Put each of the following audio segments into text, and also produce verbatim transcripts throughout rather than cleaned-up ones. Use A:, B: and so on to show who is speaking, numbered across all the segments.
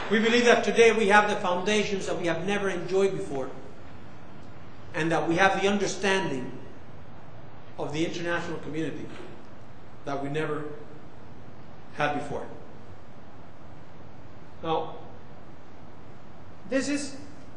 A: We believe that today we have the foundations that we have never enjoyed before, and that we have the understanding of the international community that we never had before. Now, this is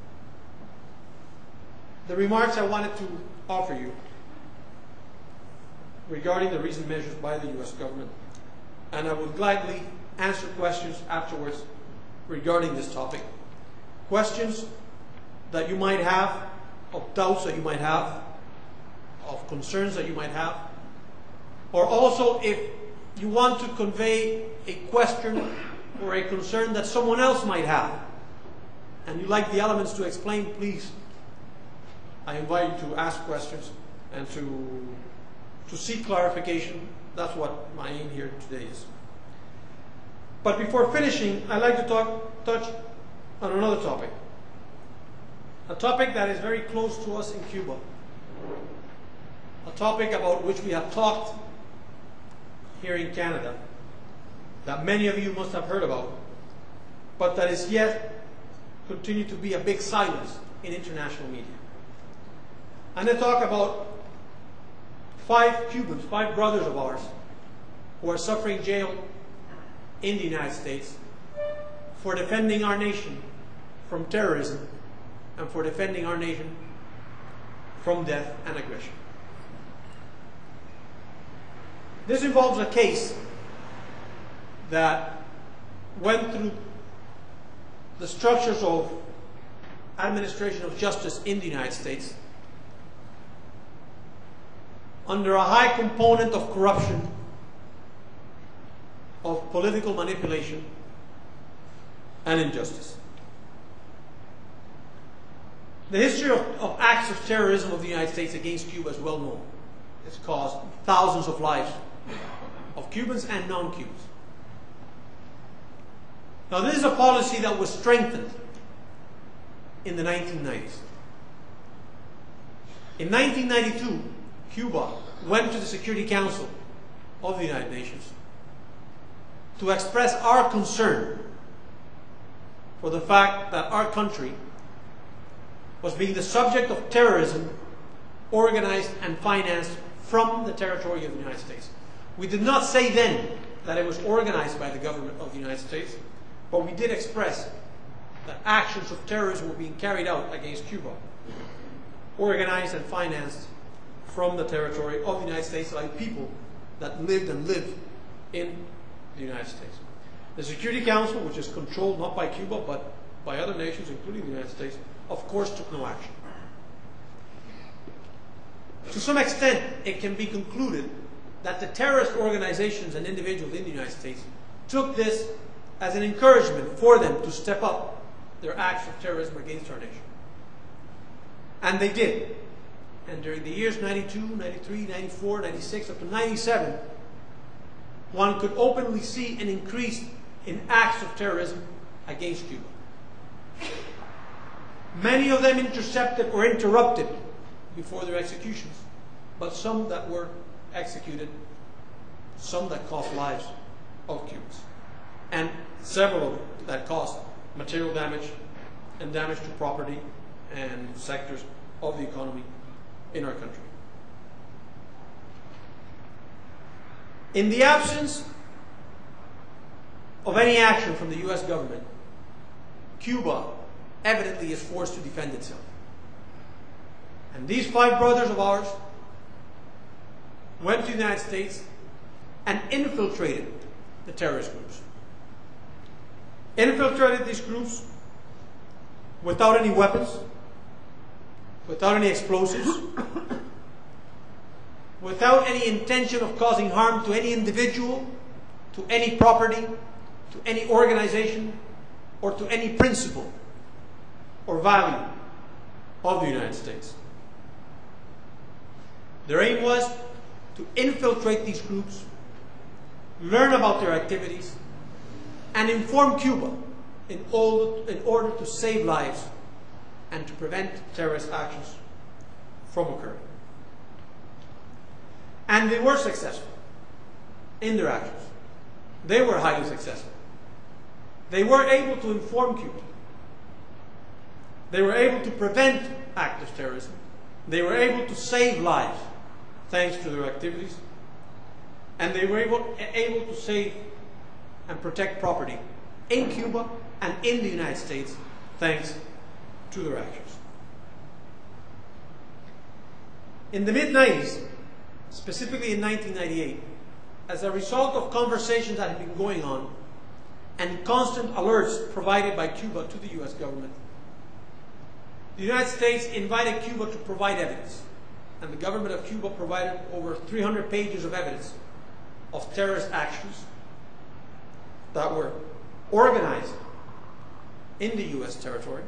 A: the remarks I wanted to offer you regarding the recent measures by the U S government, and I will gladly answer questions afterwards regarding this topic. Questions that you might have, of doubts that you might have, of concerns that you might have, or also if you want to convey a question or a concern that someone else might have, and you'd like the elements to explain, please, I invite you to ask questions and to, to seek clarification. That's what my aim here today is. But before finishing, I'd like to talk, touch on another topic. A topic that is very close to us in Cuba. A topic about which we have talked here in Canada, that many of you must have heard about, but that is yet continue to be a big silence in international media. And I talk about five Cubans, five brothers of ours, who are suffering jail in the United States for defending our nation from terrorism and for defending our nation from death and aggression. This involves a case that went through the structures of administration of justice in the United States under a high component of corruption, of political manipulation, and injustice. The history of, of acts of terrorism of the United States against Cuba is well known. It's caused thousands of lives of Cubans and non-Cubans. Now, this is a policy that was strengthened in the nineteen nineties. In nineteen ninety-two, Cuba went to the Security Council of the United Nations to express our concern for the fact that our country was being the subject of terrorism organized and financed from the territory of the United States. We did not say then that it was organized by the government of the United States, but we did express that actions of terrorism were being carried out against Cuba, organized and financed from the territory of the United States by people that lived and live in the United States. The Security Council, which is controlled not by Cuba but by other nations, including the United States, of course took no action. To some extent, it can be concluded that the terrorist organizations and individuals in the United States took this as an encouragement for them to step up their acts of terrorism against our nation. And they did. And during the years ninety-two, ninety-three, ninety-four, ninety-six, up to ninety-seven, one could openly see an increase in acts of terrorism against Cuba. Many of them intercepted or interrupted before their executions, but some that were executed, some that cost lives of Cubans, and several that caused material damage and damage to property and sectors of the economy in our country. In the absence of any action from the U S government, Cuba evidently is forced to defend itself. And these five brothers of ours went to the United States and infiltrated the terrorist groups. Infiltrated these groups without any weapons, without any explosives, without any intention of causing harm to any individual, to any property, to any organization, or to any principle or value of the United States. Their aim was to infiltrate these groups, learn about their activities, and inform Cuba in, all, in order to save lives and to prevent terrorist actions from occurring. And they were successful in their actions. They were highly successful. They were able to inform Cuba. They were able to prevent active terrorism. They were able to save lives thanks to their activities. And they were able, able to save and protect property in Cuba and in the United States thanks to their actions. In the mid nineties, specifically in nineteen ninety-eight, as a result of conversations that had been going on and constant alerts provided by Cuba to the U S government, the United States invited Cuba to provide evidence. And the government of Cuba provided over three hundred pages of evidence of terrorist actions that were organized in the U S territory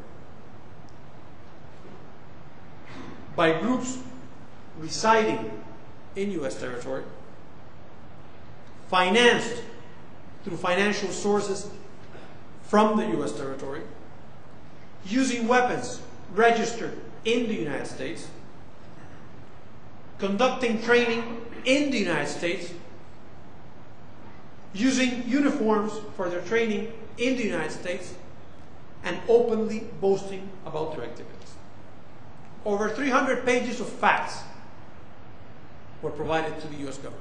A: by groups residing in U S territory, financed through financial sources from the U S territory, using weapons registered in the United States, conducting training in the United States, using uniforms for their training in the United States, and openly boasting about their activities. Over three hundred pages of facts were provided to the U S government.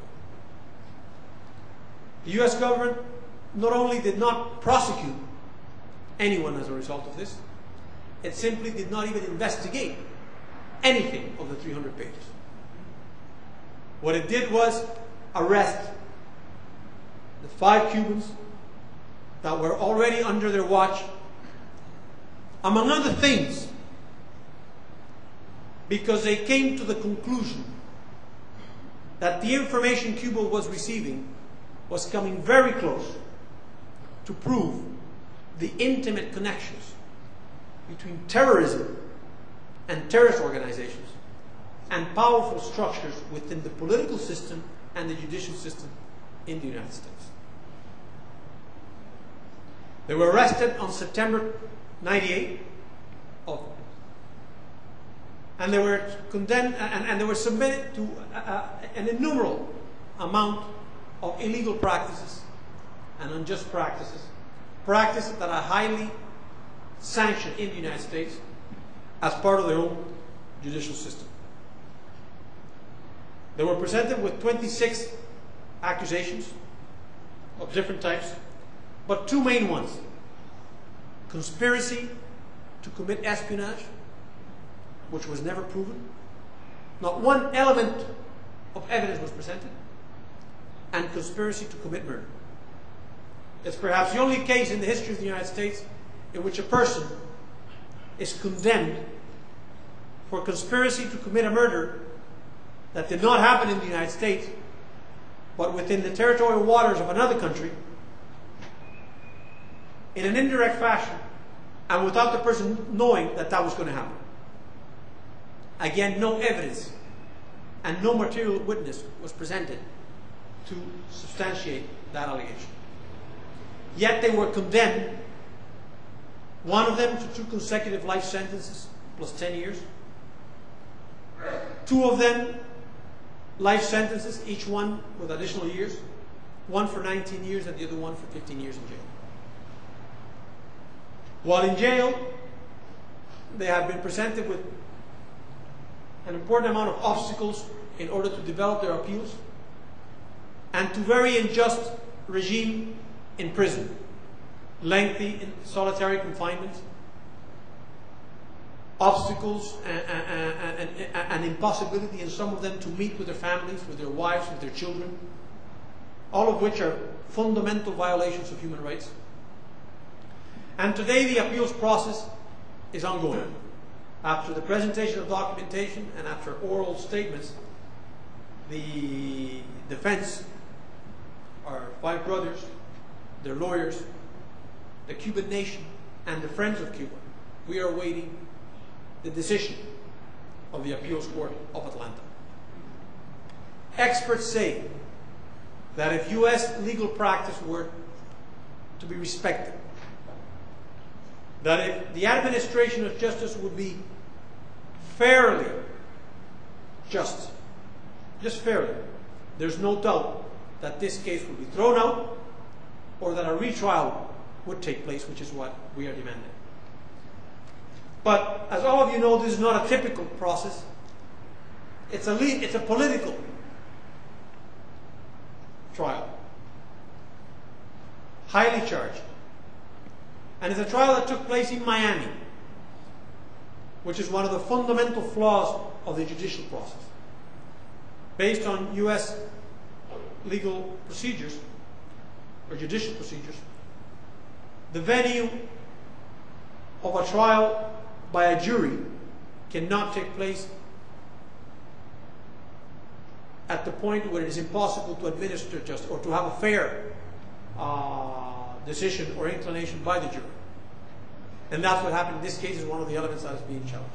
A: The U S government not only did not prosecute anyone as a result of this, it simply did not even investigate anything of the three hundred pages. What it did was arrest the five Cubans that were already under their watch, among other things, because they came to the conclusion that the information Cuba was receiving was coming very close to prove the intimate connections between terrorism and terrorist organizations and powerful structures within the political system and the judicial system in the United States. They were arrested on September ninety-eight, of, and they were condemned, and, and they were submitted to uh, an innumerable amount of illegal practices and unjust practices, practices that are highly sanctioned in the United States as part of their own judicial system. They were presented with twenty-six accusations of different types, but two main ones: conspiracy to commit espionage, which was never proven. Not one element of evidence was presented, and conspiracy to commit murder. It's perhaps the only case in the history of the United States in which a person is condemned for conspiracy to commit a murder that did not happen in the United States, but within the territorial waters of another country, in an indirect fashion, and without the person knowing that that was going to happen. Again, no evidence and no material witness was presented to substantiate that allegation. Yet they were condemned, one of them to two consecutive life sentences plus ten years, two of them life sentences, each one with additional years, one for nineteen years and the other one for fifteen years in jail. While in jail, they have been presented with an important amount of obstacles in order to develop their appeals, and to very unjust regime in prison, lengthy in solitary confinement, obstacles and, and, and, and impossibility in some of them to meet with their families, with their wives, with their children, all of which are fundamental violations of human rights. And today the appeals process is ongoing. After the presentation of documentation and after oral statements, the defense, our five brothers, their lawyers, the Cuban nation, and the Friends of Cuba, we are awaiting the decision of the Appeals Court of Atlanta. Experts say that if U S legal practice were to be respected, that if the administration of justice would be fairly just, just fairly, there's no doubt that this case will be thrown out, or that a retrial would take place, which is what we are demanding. But as all of you know, this is not a typical process. It's a, le- it's a political trial, highly charged. And it's a trial that took place in Miami, which is one of the fundamental flaws of the judicial process. Based on U S legal procedures, or judicial procedures, the venue of a trial by a jury cannot take place at the point where it is impossible to administer justice or to have a fair uh, decision or inclination by the jury. And that's what happened in this case, is one of the elements that is being challenged.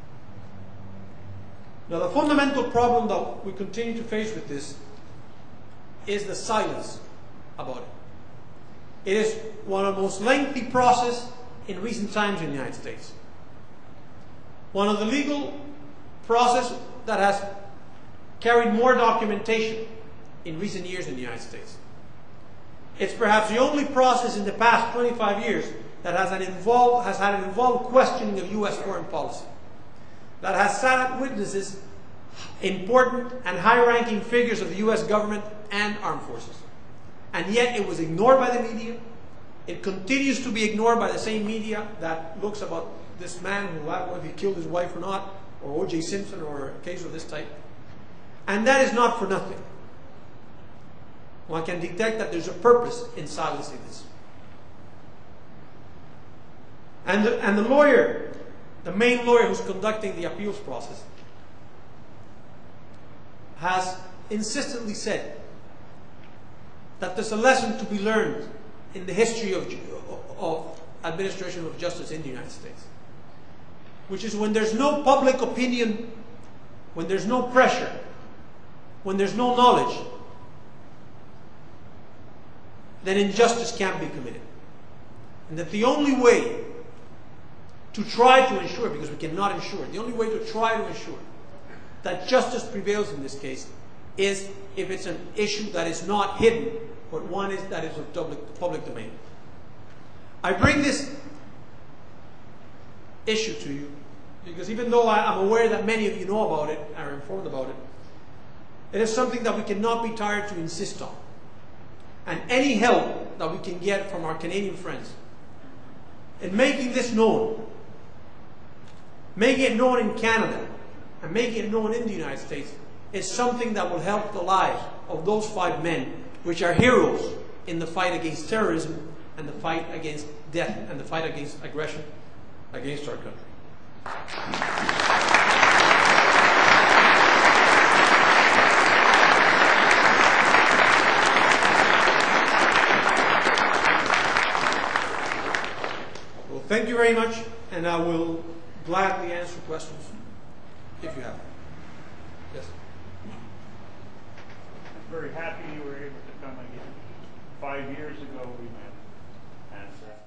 A: Now, the fundamental problem that we continue to face with this is the silence about it. It is one of the most lengthy processes in recent times in the United States. One of the legal process that has carried more documentation in recent years in the United States. It's perhaps the only process in the past twenty-five years that has, an involved, has had an involved questioning of U S foreign policy, that has sat at witnesses important and high-ranking figures of the U S government and armed forces. And yet it was ignored by the media. It continues to be ignored by the same media that looks about this man who, I don't know if he killed his wife or not, or O J Simpson, or a case of this type. And that is not for nothing. One can detect that there's a purpose in silencing this. And the, and the lawyer, the main lawyer who's conducting the appeals process, has insistently said that there's a lesson to be learned in the history of, of administration of justice in the United States, which is when there's no public opinion, when there's no pressure, when there's no knowledge, then injustice can't be committed. And that the only way to try to ensure, because we cannot ensure, the only way to try to ensure that justice prevails in this case is if it's an issue that is not hidden, but one is that is of public, public domain. I bring this issue to you because even though I, I'm aware that many of you know about it, are informed about it, it is something that we cannot be tired to insist on. And any help that we can get from our Canadian friends in making this known, making it known in Canada, and making it known in the United States, is something that will help the lives of those five men, which are heroes in the fight against terrorism and the fight against death and the fight against aggression against our country. Well, thank you very much, and I will gladly answer questions if you have. Yes.
B: I'm very happy you were able to come again. Five years ago we met, and uh,